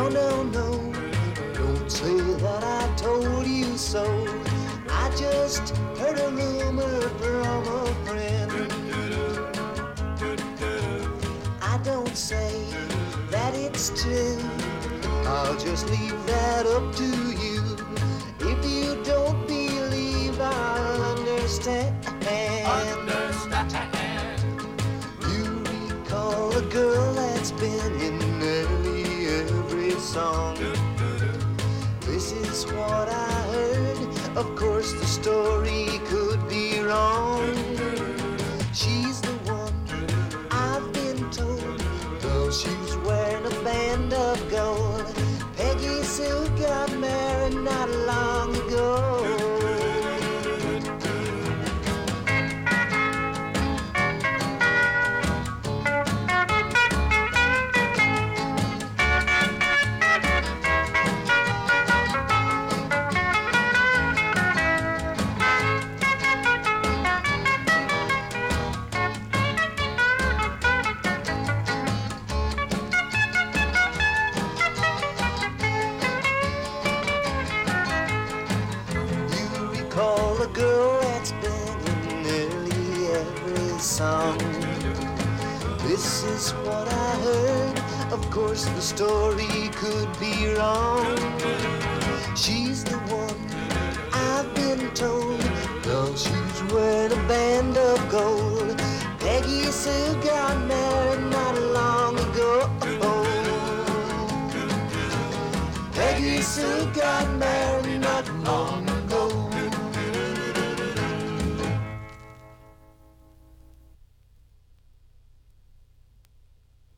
No, no, no, don't say that I told you so. I just heard a rumor from a friend. I don't say that it's true. I'll just leave that up to you. If you don't believe, I'll understand. You recall a girl that's been in nearly every song. This is what I heard. Of course the story could be wrong. She's the one I've been told. Though she's wearing a band of gold. Peggy Sue got married not long ago. A girl that's been in nearly every song. This is what I heard. Of course the story could be wrong. She's the one I've been told. Though she's wearing a band of gold. Peggy Sue got married not long ago. Peggy Sue got married